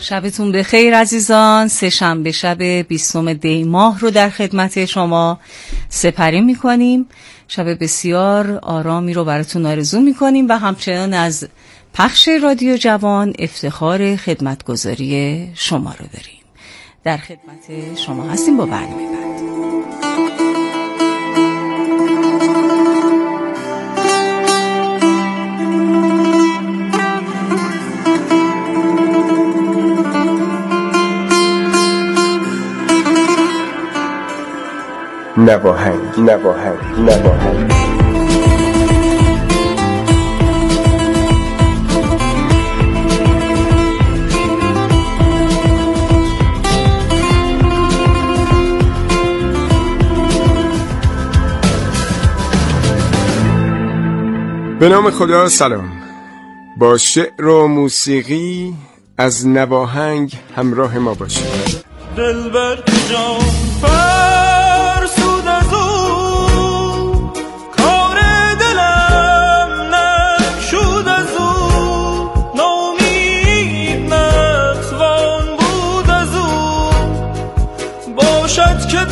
شبتون بخیر عزیزان. سه‌شنبه شب 20 دی ماه رو در خدمت شما سپری میکنیم. شب بسیار آرامی رو براتون آرزو میکنیم و همچنان از پخش رادیو جوان افتخار خدمتگزاری شما رو داریم. در خدمت شما هستیم با برنامه بعد. نواهنگ به نام خدا. سلام. با شعر و موسیقی از نواهنگ همراه ما باشید. دلبر جان فرسود از او، کار دلم نشود از او، نامید نتوان بود از او، باشد که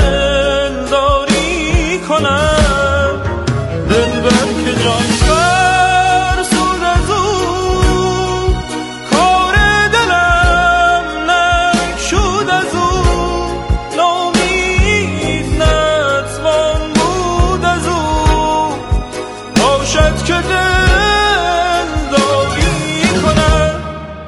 دلداری کنم. دلبر که جان فرسود از او، کار دلم نشود از او، نامید نتوان بود از او، باشد که دلداری کنم.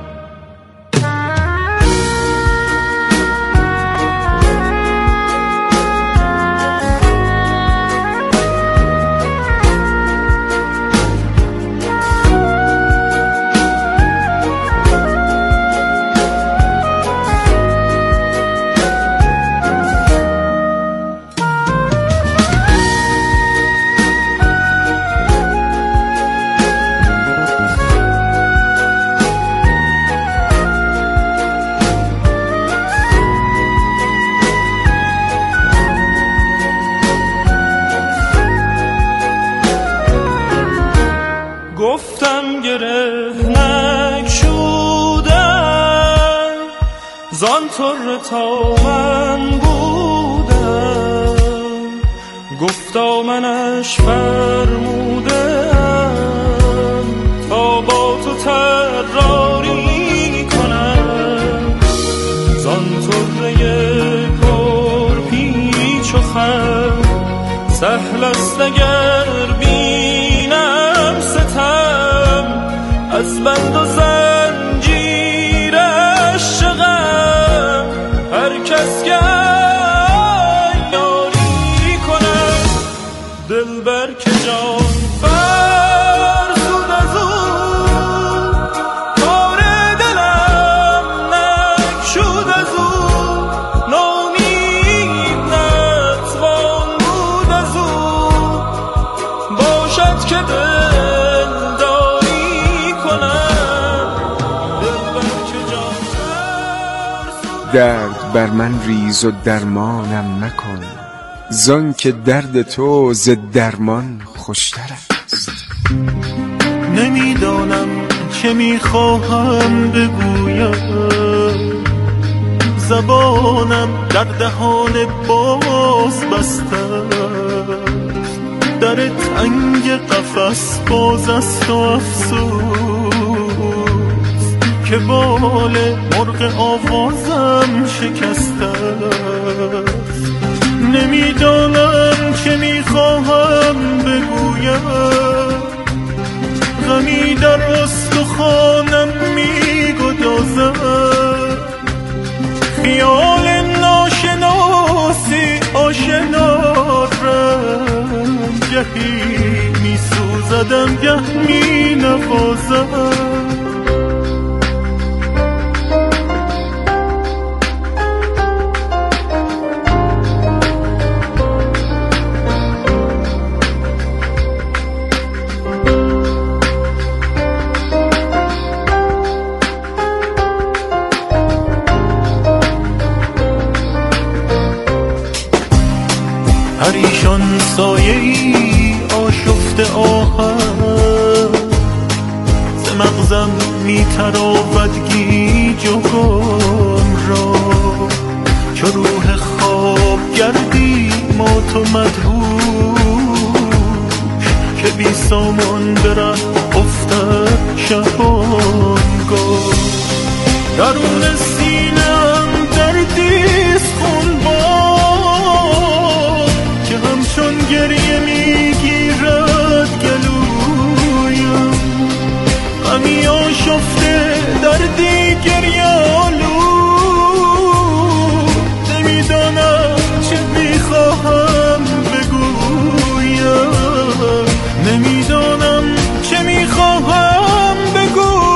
گفتم گره نگشودم، زان طره تا من بودم، گفتا منش فرمودم، تا با تو طراری کنم. زان طره پر پیچ و خم، سهل است اگر از بند و زنجیر عشقم، هر کس که یاری کنم. دلبر که جان فرسود از او، کار دلم نشود از او، نامید نتوان بود از او، باشد که درد بر من ریز و درمانم مکن، زان که درد تو ز درمان خوشتر است. نمیدانم چه میخواهم بگویم، زبانم در دهان باز بسته است، در تنگ قفس باز است و افسوس که بال مرغ آوازم شکسته است. نمیدانم چه میخواهم بگویم، غمی در استخوانم میگدازد، خیال ناشناسی آشنا رنگ، گهی میسوزدم گه مینوازم. پریشان سایه‌ای آشفته آهم، ز مغزم میتراود گیج گیج و گمراه، چو روح خواب گردی ما تو مدهوش، که بی سامان به ره افتد شبانگاه. درون سینم دردیست خونبار، که همچون گریه میگیرد گلویم، غمی آشفته دردی گریه‌آلود. نمیدانم چه میخواهم بگویم، نمیدانم چه میخواهم بگویم.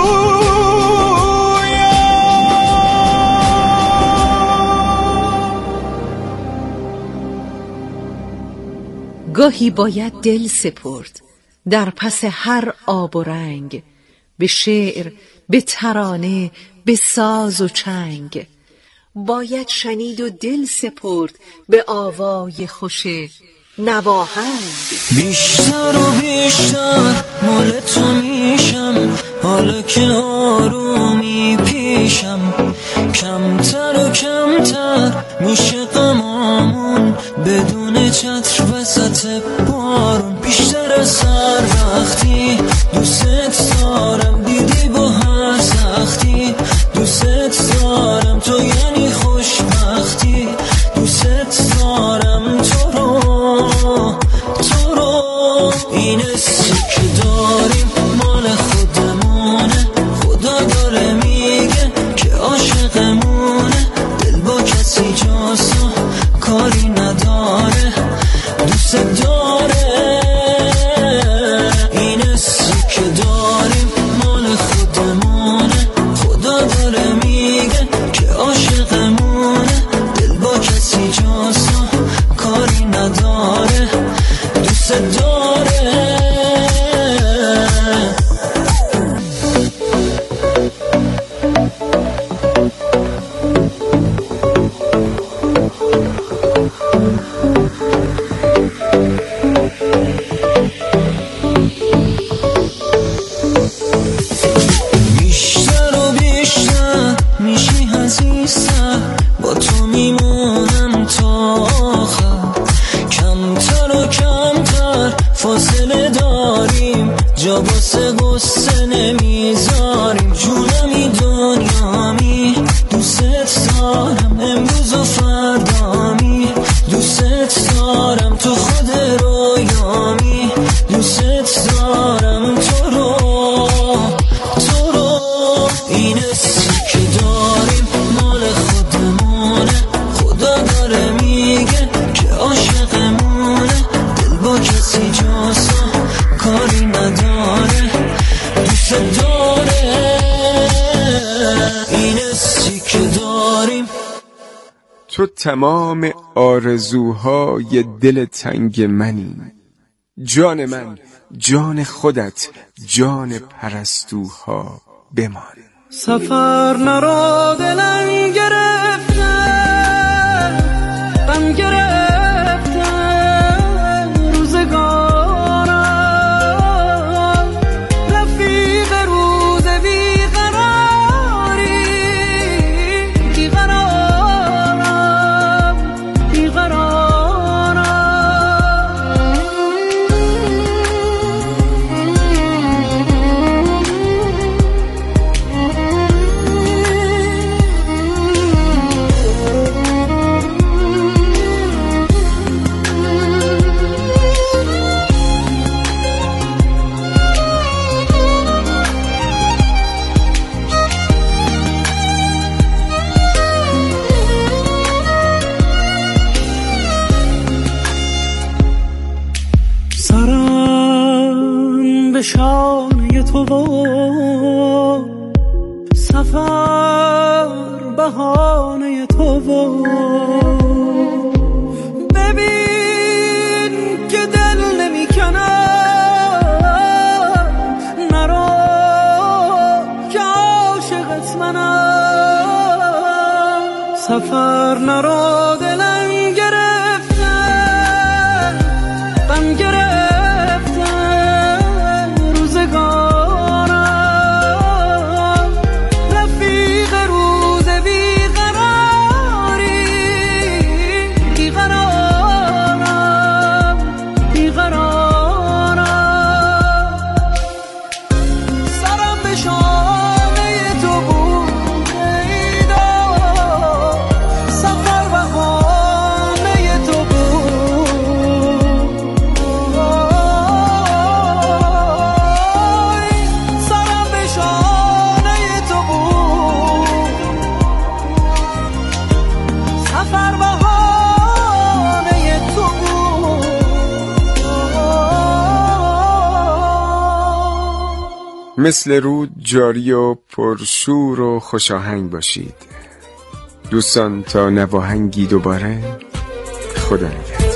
گاهی باید دل سپرد در پس هر آب و رنگ، به شعر، به ترانه، به ساز و چنگ. باید شنید و دل سپرد به آوای خوش نواهنگ. بیشتر و بیشتر مال تو میشم، حالا که آرومی پیشم، کمتر و کمتر میشه غمامون، بدون چتر وسط بارون. بیشتر از هر وقتی دوست دارم، دیدی با هر سختی دوست دارم، تو یعنی خوشبختی، دوست دارم تو رو. این حسی که داریم مال خودمونه، خدا داره میگه که عاشقمونه، دل با کسی جاسو کاری نداره، دوست داره. این حسی که داریم مال خودمونه، خدا داره میگه که عاشقمونه، دل با کسی جاسو کاری نداره، دوست داره. بیشتر و بیشتر میشی عزیزتر، با تو میمونم تا آخر، کمتر و کمتر فاصله داریم، جا واسه غصه نمیذاریم، جونمی دنیامی دوست دارم، امروز و فردامی دوست دارم، تو خود رویامی دوست دارم تو رو. این حسی که داریم مال خودمونه، خدا داره میگه که عاشقمونه، دل با کسی جاسو کاری نداره، دوست داره. این حسی که داریم. تو تمام آرزوهای دل تنگ منی، جان من، جان خودت، جان پرستوها بمان. سفر نرو دلم گرفته، غم گرفته روزگارم، رفیق روز بیقراری، بیقرارم، بیقرارم. سرم به شانه تو و سفر بهانه تو و ببین که دل نمی کنم، نرو که عاشقت منم. سفر نرو دلم گرفته، غم گرفته روزگارم، رفیق رو مثل رود جاری و پرشور و خوشاهنگ باشید. دوستان تا نواهنگی دوباره، خدا نگهدار.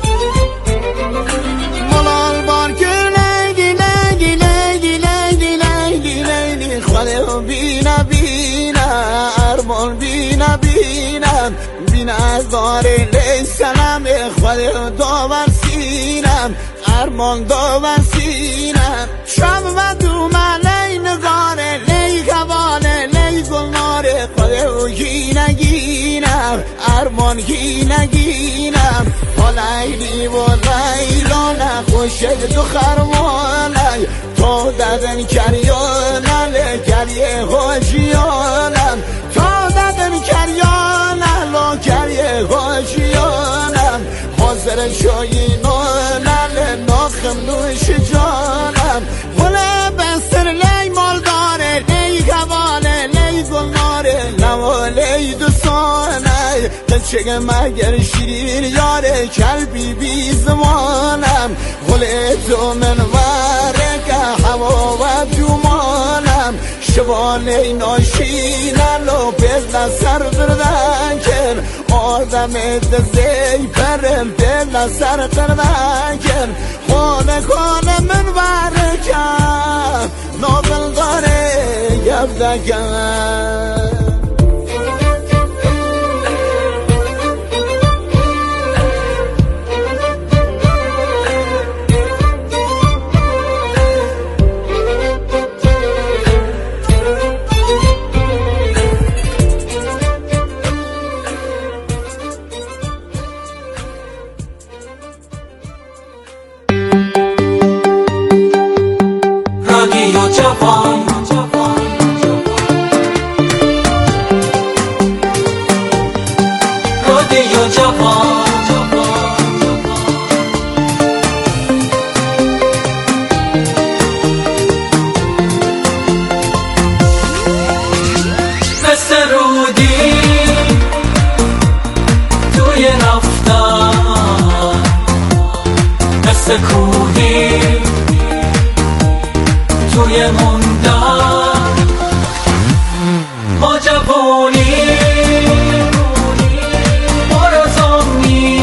از داره لیسنم خود داور سینم ارمان داور سینم شب و دومن لی نگاره لی قواله لی گلناره خود گی نگینم ارمان گی نگینم لیلی و لیلانه خوشد دو خرمانه تو دادن کریانه کریه خوشیانم تو دادن کریانه لو کریه خوشیانم حاضر شاینانه ناخم نوش جانم وله بستر لی مال داره لی قواله لی گلناره نواله دوستانه قلچه مگر شیرین یاره کلبی بی زمانم وله تو من ورکه هوا و جمانم شبانه ناشینم لو بزن سر بردن کن آدم دزی پرم دل سر بردن کن خانه خانه من ورکم نابل داره گفدکم کوهی توی موندن ما جوانی مرزانی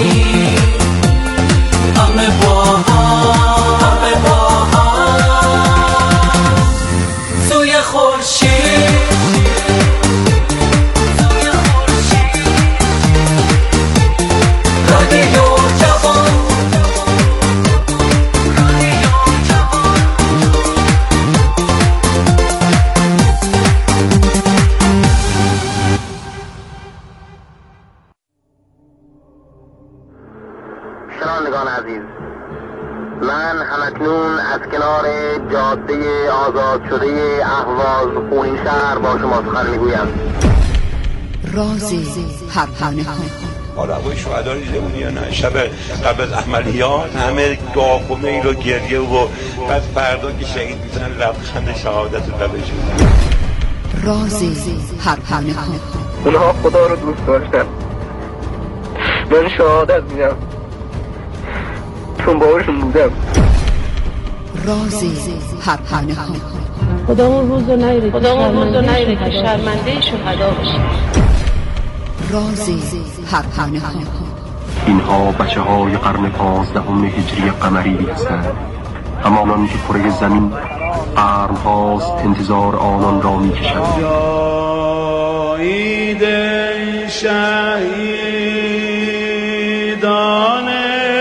همه با هم توی خورشید رادیو جوان شنوندگان عزیز، من همکنون از کنار جاده آزاد شده اهواز خونین شهر با شما سخن میگویم. رازی پروانه ها آرابای شهدا رو دیده بودی یا نه؟ شب قبل از عملیات همه داغ و میل و گریه و بعد فردا که شهید میزنن لبخند شهادت رو لبشون. رازی پروانه ها اونها خدا رو دوست داشتن، من شهادت میدم چون باورشون بودم. رازی پروانه ها خدامون روز رو نیره که شرمنده شهدا بشیم. رازی پروانه ها اینها بچه های قرن 15 هجری قمری هستند، همانان که کره زمین قرن هاست انتظار آنان را می کشند. جایید شهیدان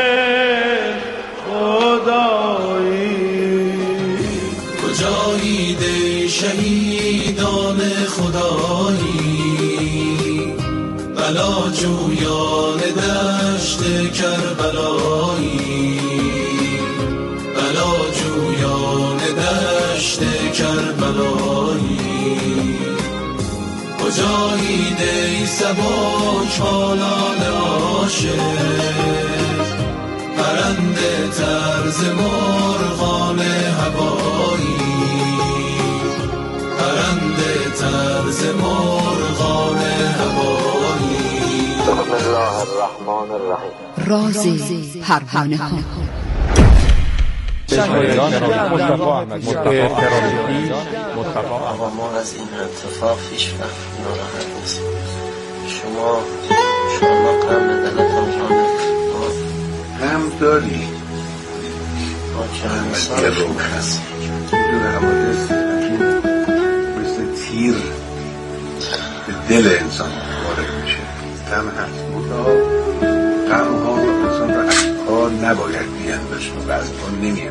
کجایید شهیدان خدایی بلا جویان دشت کربلایی بلا جویان دشت کربلایی کجایید سبک حالان عاشق پرنده طرز مرغان هوایی پرنده طرز مرغان هوایی. بسم الله الرحمن الرحیم. رازی پروانه ها آقا ما از این اتفاق هیچ وقت ناراحت نیستیم. شما غم به دلتان غم داری؟ ما چند سال شما هستیم دور حوادث مثل تیر به دل انسان وارد میشه. غم هست غم ها انسان را از کار نباید بینداشت و از کار نمیان.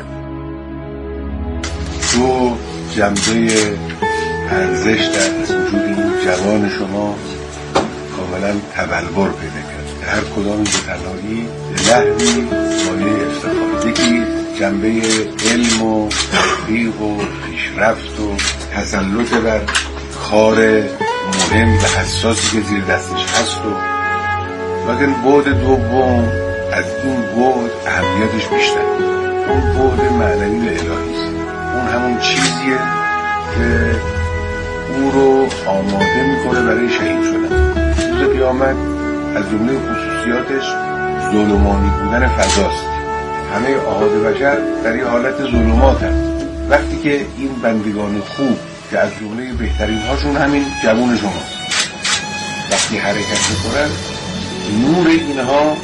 تو جنبه ارزش در وجود این جوان شما کاملا تبلور پیدا کرد. هر کدام به تنهایی لحظی مایه افتخار. یکی جنبه علم و تحقیق و پیشرفت و تسلط بر کار مهم و حساسی که زیر دستش هست و لیکن بعد دوم از این بعد اهمیتش بیشتر. اون بعد معنوی و الهی است. اون همون چیزیه که او رو آماده میکنه برای شهید شدن. روز قیامت از جمله خصوصیاتش ظلمانی بودن فضاست. همه احاد بشر در این حالت ظلمات هست. وقتی که این بندگان خوب که از جمله بهترین هاشون همین جوون شماست وقتی حرکت میکنن نور اینها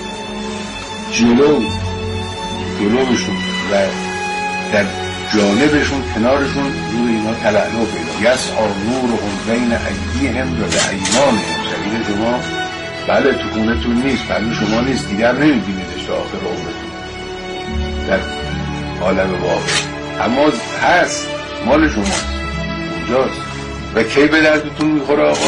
جلوشون و در جانبشون کنارشون نور اینها تلألؤ پیدا. یسعی نورهم بین ایدیهم و بایمانهم. شبیه شما بله تو خونتون نیست، بله شما نیست، دیگر نمیبینیدش تا آخر عمرتون در عالم واقع، اما هست، مال شماست، اونجاست. و کی به دردتون میخوره آقا؟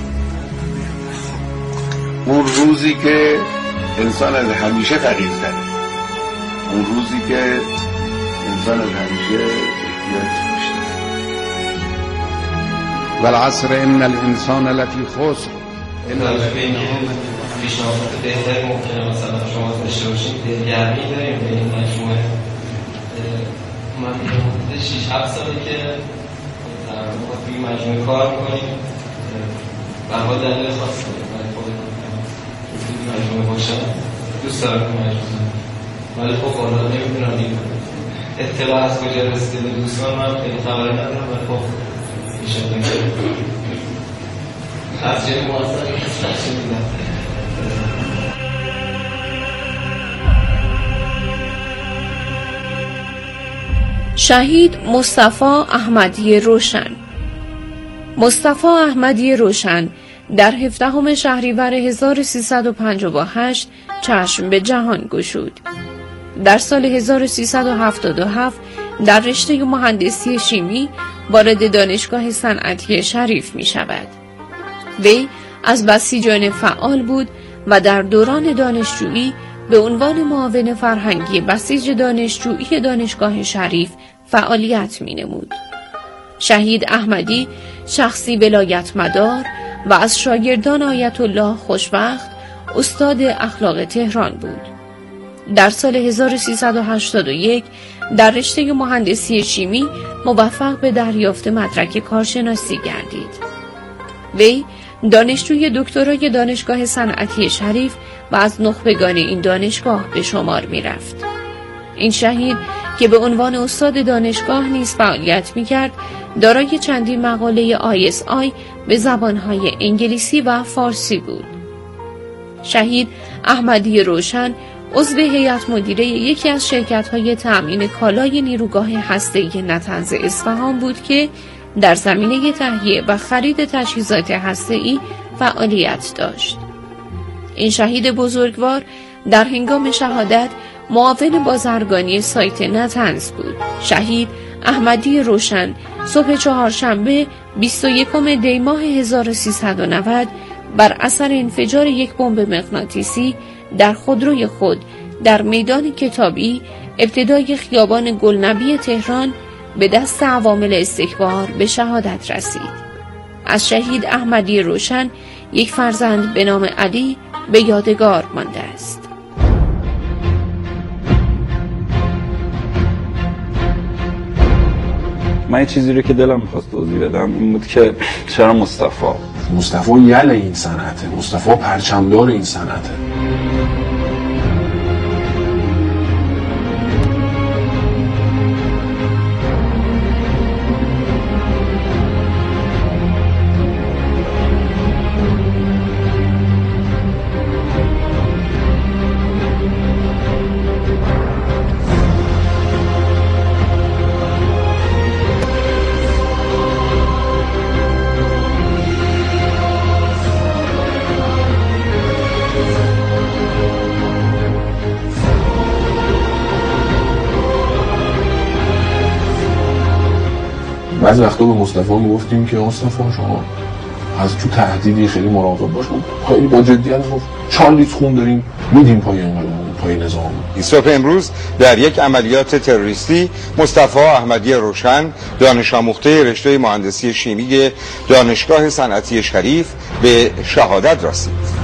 اون روزی که انسان از همیشه فقیرتره، اون روزی که انسان از همیشه احتیاج بیشتره. والعصر ان الانسان لفی خسر. این الذین آمنوا پیشنهاد بهتر ممکنه مثلا شما داشته باشید دلگرمی داریم به این مجموعه. من حدود 6-7 ساله که توی مجموعه کار میکنیم و با دلیل خاصی کنیم. من توی مجموعه باشم دوست دارم که مجموعه، ولی خب والا نمیدونم این اطلاع از کجا رسیده به دوستان من خیلی خبری ندارم، ولی خب میشه از جای موثقی کسی میدم. شهید مصطفی احمدی روشن. مصطفی احمدی روشن در 17 شهریور 1358 چشم به جهان گشود. در سال 1377 در رشته مهندسی شیمی وارد دانشگاه صنعتی شریف می شود. وی از بسیجان فعال بود و در دوران دانشجویی به عنوان معاون فرهنگی بسیج دانشجویی دانشگاه شریف فعالیت می نمود. شهید احمدی شخصی ولایت مدار و از شاگردان آیت الله خوشبخت استاد اخلاق تهران بود. در سال 1381 در رشته مهندسی شیمی موفق به دریافت مدرک کارشناسی گردید. وی دانشجوی دکترای دانشگاه صنعتی شریف و از نخبگان این دانشگاه به شمار می رفت. این شهید که به عنوان استاد دانشگاه نیز فعالیت می کرد، دارای چندین مقاله ISI به زبانهای انگلیسی و فارسی بود. شهید احمدی روشن عضو هیئت مدیره یکی از شرکت‌های تأمین کالای نیروگاه هسته‌ای نطنز اصفهان بود که در زمینه تهیه و خرید تجهیزات هسته‌ای فعالیت داشت. این شهید بزرگوار در هنگام شهادت معاون بازرگانی سایت نطنز بود. شهید احمدی روشن صبح چهارشنبه 21 دی ماه 1390 بر اثر انفجار یک بمب مغناطیسی در خودروی خود در میدان کتابی ابتدای خیابان گلنبی تهران به دست عوامل استکبار به شهادت رسید. از شهید احمدی روشن یک فرزند به نام علی به یادگار مانده است. من یه چیزی رو که دلم می‌خواست توضیح بدم این بود که چرا مصطفی یل این صنعته، مصطفی پرچمدار این صنعته. بعضی وقتا به مصطفی میگفتیم که مصطفی شما از تو تهدیدی خیلی مراقب باش. خیلی با جدیت گفت 4 لیتر خون داریم میدیم پای انقلاب، پای نظام. صبح امروز در یک عملیات تروریستی مصطفی احمدی روشن، دانش آموخته رشته مهندسی شیمی دانشگاه صنعتی شریف، به شهادت رسید.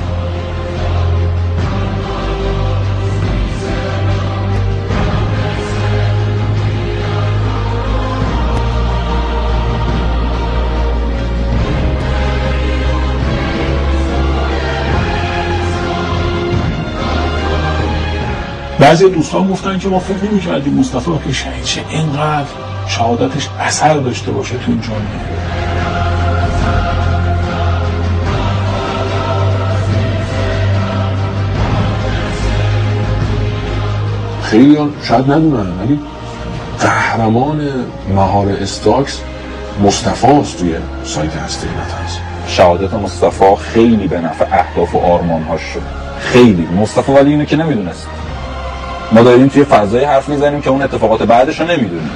بعضی دوستان گفتن که ما فکر نمی‌کردیم مصطفی که شهید شه اینقدر شهادتش اثر داشته باشه تو این جامعه. خیلی شاید ندونن ولی قهرمان مهار استاکس مصطفی است توی سایت هسته نتنز. شهادت مصطفی خیلی به نفع اهداف و آرمان‌هاش شد. خیلی مصطفی ولی اینو که نمیدونست. ما داریم توی فضای حرف میزنیم که اون اتفاقات بعدش رو نمیدونیم.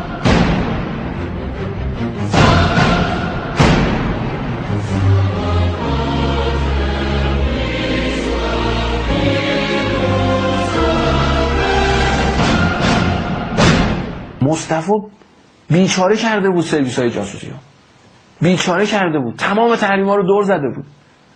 مصطفی بیچاره کرده بود سرویس‌های جاسوسی ها، بیچاره کرده بود، تمام تحریم‌ها رو دور زده بود،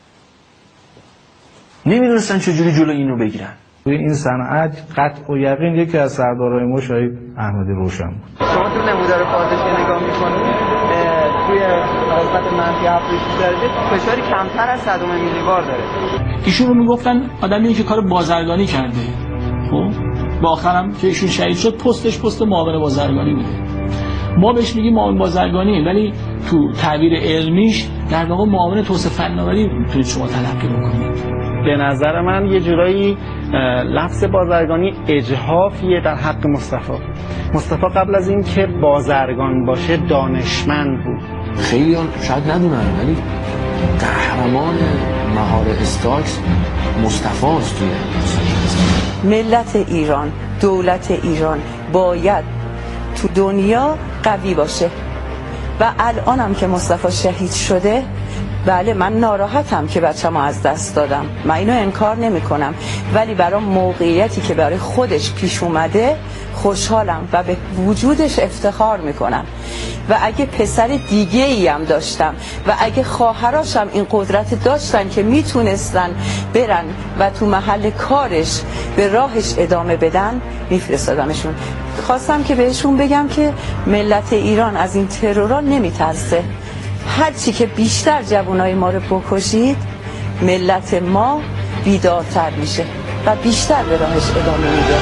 نمیدونستن چجوری جلو این رو بگیرن. توی این صنعت قطع و یقین یکی از سردارای ما شهید احمدی روشن بود. شما تو نمودار پاداش که نگاه می‌کنید توی قسمت منفی 7.6 درجه فشاری کمتر از 100 میلیبار داره. ایشون رو میگفتن آدمی که کار بازرگانی کرده. خب با آخرم که ایشون شهید شد پست معاون بازرگانی بوده. ما بهش میگیم معاون بازرگانی ولی تو تعبیر علمیش در واقع معاون توسعه فناوری میتونید شما تلقی بکنید. به نظر من یه جورایی لفظ بازرگانی اجحافیه در حق مصطفی قبل از این که بازرگان باشه دانشمند بود. خیلی شاید ندونن ولی قهرمان مهار استاکس مصطفی است توی ملت ایران، دولت ایران باید تو دنیا قوی باشه و الانم که مصطفی شهید شده بله من ناراحتم که بچه‌مو از دست دادم، من اینو انکار نمی کنم، ولی برای موقعیتی که برای خودش پیش اومده خوشحالم و به وجودش افتخار میکنم و اگه پسر دیگه ای هم داشتم و اگه خواهراشم این قدرت داشتن که میتونستن برن و تو محل کارش به راهش ادامه بدن میفرستادمشون. خواستم که بهشون بگم که ملت ایران از این ترورا نمیترسه، هرچی که بیشتر جوانای ما رو بکشید ملت ما بیدارتر میشه و بیشتر به راهش ادامه میده.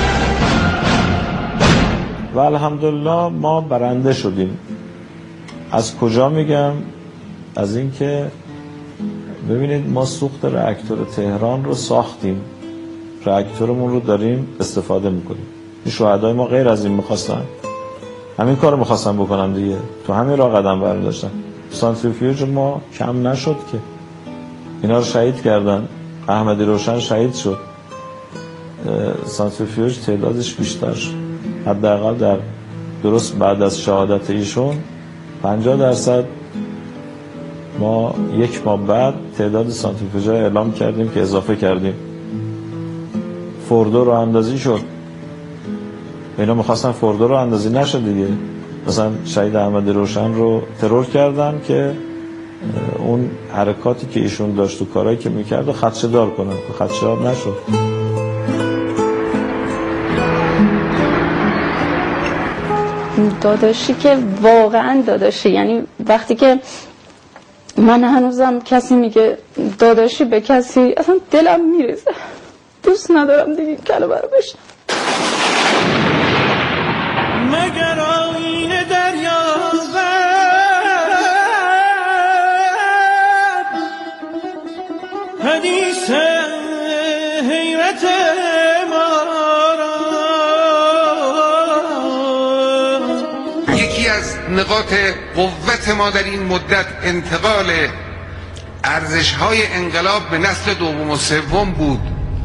و الحمدلله ما برنده شدیم. از کجا میگم؟ از اینکه ببینید ما سوخت راکتور تهران رو ساختیم، راکتورمون رو داریم استفاده میکنیم. این شهدای ما غیر از این میخواستن، همین کار رو میخواستن بکنم دیگه، تو همین راه قدم برداشتن. سانتریفیوژ ما کم نشد که اینا رو شهید کردن. احمدی روشن شهید شد، سانتریفیوژ تعدادش بیشتر شد. حداقل در درست بعد از شهادت ایشون 50% ما یک ماه بعد تعداد سانتریفیوژها اعلام کردیم که اضافه کردیم. فوردو رو اندازی شد، اینا میخواستن فوردو رو اندازی نشد دیگه. مثلا شهید احمدی روشن رو ترور کردن که اون حرکاتی که ایشون داشت و کارهایی که میکرد خدشه دار کنن که خدشه دار نشد. داداشی که واقعا داداشی، یعنی وقتی که من هنوزم کسی میگه داداشی به کسی اصلا دلم میرزه، دوست ندارم دیگه این کلمه رو بشنوم. مگر آینه دریا حدیث حیرت ما را. یکی از نقاط قوت ما در این مدت انتقال ارزش‌های انقلاب به نسل دوم و سوم بود.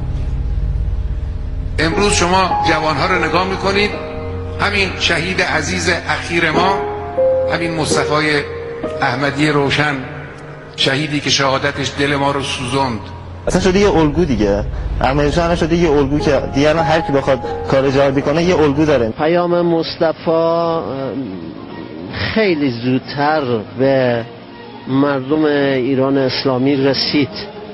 امروز شما جوانها رو نگاه میکنید، همین شهید عزیز اخیر ما همین مصطفی احمدی روشن، شهیدی که شهادتش دل ما رو سوزوند. اصلا شده یه الگو دیگه. احمدی روشن شده یه الگو که دیگه هر کی بخواد کار جهادی کنه یه الگو داره. پیام مصطفی خیلی زودتر به مردم ایران اسلامی رسید.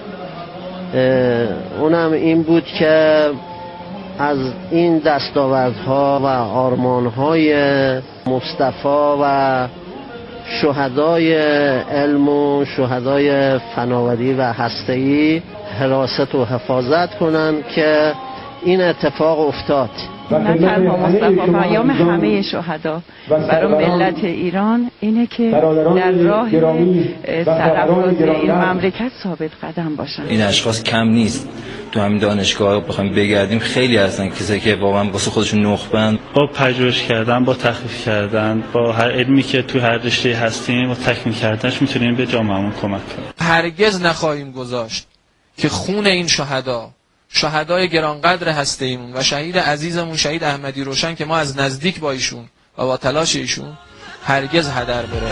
اونم این بود که از این دستاوردها و آرمانهای مصطفی و شهدای علم و شهدای فناوری و هسته‌ای حراست و حفاظت کنن که این اتفاق افتاد. نه تنها مصطفی، پیام همه شهدا برای ملت ایران اینه که در راه سرافراز این مملکت ثابت قدم باشن. این اشخاص کم نیست. تو همین دانشگاه بخوایم بگردیم خیلی هستن کسایی که واقعا واسه خودشون نخبند. با پژوهش کردن، با تحقیق کردن، با هر علمی که تو هر رشته هستیم و تکمیل کردنش میتونیم به جامعهمون کمک کنیم. هرگز نخواهیم گذاشت که خون این شهدای گرانقدر هسته‌ایمون و شهید عزیزمون شهید احمدی روشن که ما از نزدیک با ایشون و با تلاش ایشون هرگز هدر بره.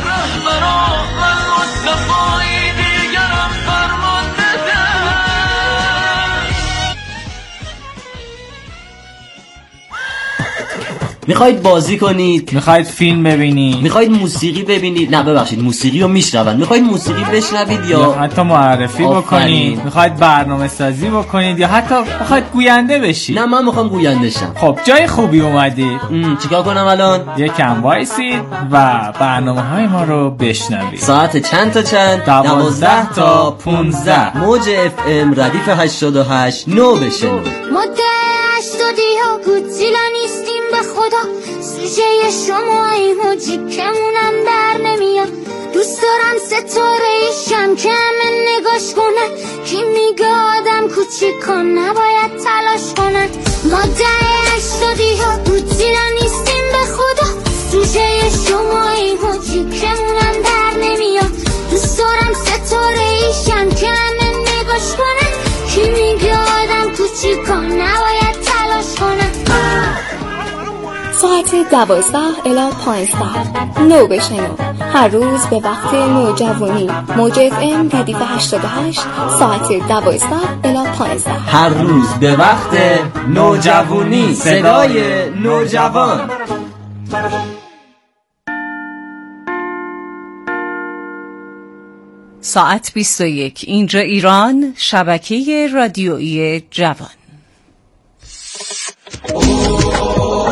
میخواید بازی کنید، میخواید فیلم ببینید، میخواید موسیقی ببینید، نه ببخشید موسیقی رو میشنون، میخواید موسیقی بشنوید یا حتی معرفی بکنید، میخواید برنامه سازی بکنید یا حتی میخواید گوینده بشید. نه من میخوام گوینده شم. خب جای خوبی اومدید. چیکار کنم الان؟ یکم وایسید و برنامه‌های ما رو بشنوید. ساعت چند تا چند؟ 12 تا 15. موج FM ردیف 88 نو بشنوید. مدت 80 ها گودزیلا نیستیم به خدا، سوژه شماییم و جیکمونم در نمیاد. دوست دارم ستاره ایشم که همه نگاش کنن، کی میگه آدم کوچیک کن نباید تلاش کنن. مدت 80 ها گودزیلا نیستیم به خدا، سوژه شماییم و جیکمونم در نمیاد. دوست دارم ستاره ایشم که همه نگاش کنن، کی میگه آدم کوچیک کن نباید تلاش کنن. ساعت 12 الی 15 نو بشنو، هر روز به وقت نوجوانی. موج FM ردیف 88 ساعت 12 الی 15 هر روز به وقت نوجوانی. صدای نوجوان. ساعت 21 اینجا ایران، شبکه رادیویی جوان.